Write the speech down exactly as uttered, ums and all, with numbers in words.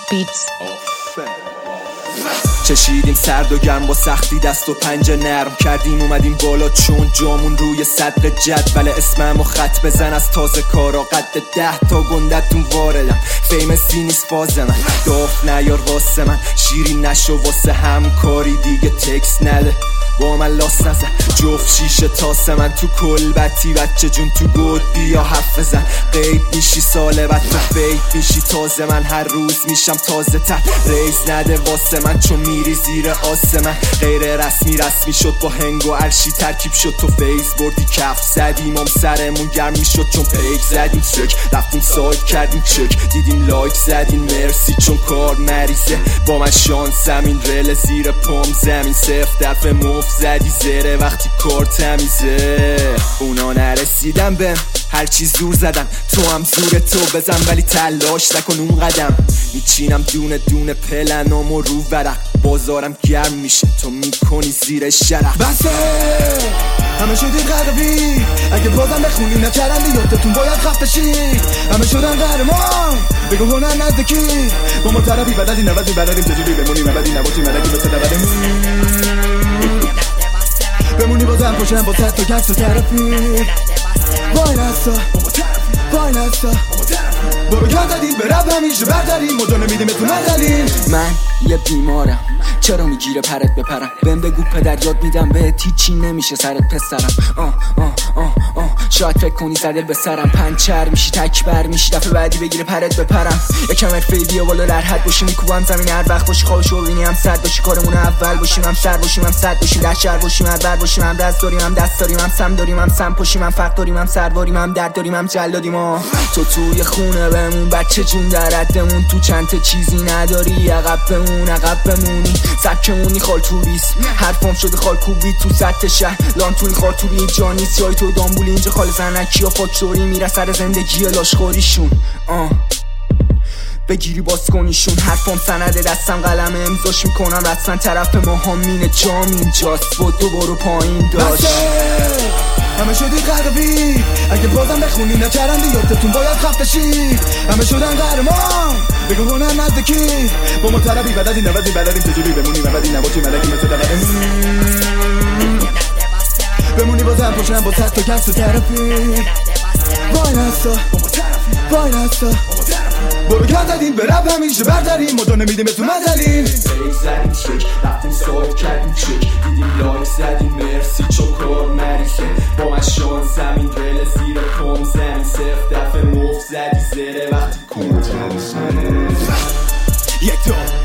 Beats. چشیدیم سرد و گرم با سختی دست و پنجه نرم کردیم اومدیم بالا چون جامون روی صدر جدول اسمم و خط بزن از تازه کارا قد ده تا گندتون واردم فیمسی نیست فاز من داف نیار واسه من شیرین نشو واسه همکاری دیگه تکس نده با من لاس نزن جفت شیشه تاسه من تو کلبتی بچه جون تو گود بیا حرف بزن قیب میشی ساله بعد تو فیک میشی تازه من هر روز میشم تازه تر ریز نده واسه من چون میری زیر آسه من غیر رسمی رسمی شد با هنگ و عرشی ترکیب شد تو فیز بردی کف زدیم هم سرمون گرم میشد چون پیک زدیم چک رفتیم سایت کردیم چک دیدیم لایک زدیم مرسی چون کار مریضه با من شانسم این رل زیر پام زمین صرف درف مف زدی زره وقتی کار تمیزه اونا نرسیدن بهم هرچی زور زدن تو هم زور تو بزن ولی تلاش نکن اون قدم میچینم دونه دونه پلنامو رو ورق بازارم گرم میشه تو میکنی زیر شرق بسه همه شدید قربی اگه بازم بخونی نکردن یادتون باید خفه شی همه شدن قهرمان بگو هنر نزدیکی با ما طرفی بددی نوزی بلدیم چجوری بمونیم ابدی نباشیم ملکی مثل دبدمون بمونی بازم پشم با ست و کس و طرفی وای نستا وای نستا برو گرد دادیم به رب همیشه برداریم مجا نمیدیم تو مدلیم من یه بیمارم چرا میگیره پرت بپرم بهم بگو پدر یاد میدم بهت هیچی نمیشه سرت پسرم آه آه آه آه شاید فکر کنی زدل به سرم پنچر میشی تکبر میشی دفعه بعدی بگیره پرت بپرم یکم حرفه‌ای بیا بالا در حد باشی میکوبم زمین هر وقت باشی خوابشو ببینی هم صد باشی کارمون اول باشیم هم سر باشیم هم صد باشیم در شهر باشیم هم بر باشیم هم دست داریم هم دست داریم هم سم داریم هم سم پاشیم هم فرق داریم هم سرواریم هم درد داریم هم جلادیم ها تو توی خونه بمون بچه جون در حدمون تو چند تا چیزی نداری عقب بمون عقب بمونی سبکمونی خال توریست حرفام شده خال کوبی تو سطح شهر لانتونی خال توبی اینجا نیست جای تو دامبولی اینجا خال زنکی و فاکتوری میره سر زندگی لاشخوریشون آه بگیری باز کنیشون حرفام سنده دستم قلم امضاش میکنم رسن طرف ما همینه جام اینجاست با دو برو پایین داشت همه شدید قربی اگه بازم بخونی نکردن یادتون باید خفه شی همه شدن قهرمان بگو هنر نزدیکی با ما طرفی بددی نوزی بلدیم چجوری بمونیم ابدی نباشیم ملکی مثل دبدمون بمونی بازم پشم با ست و کس و طرفی وای نستا وای نستا برو گرد دادیم به رب همیشه برداریم مجا نمیدیم تو مدلیم فیک زدیم چک رفتیم سایت کردیم چک دیدیم لایک زدیم مرسی چون کار مریضه با من شانسم این رل زیر پام زمین صرف دفعه مف زدی زره وقتی کار تمیزه یک دو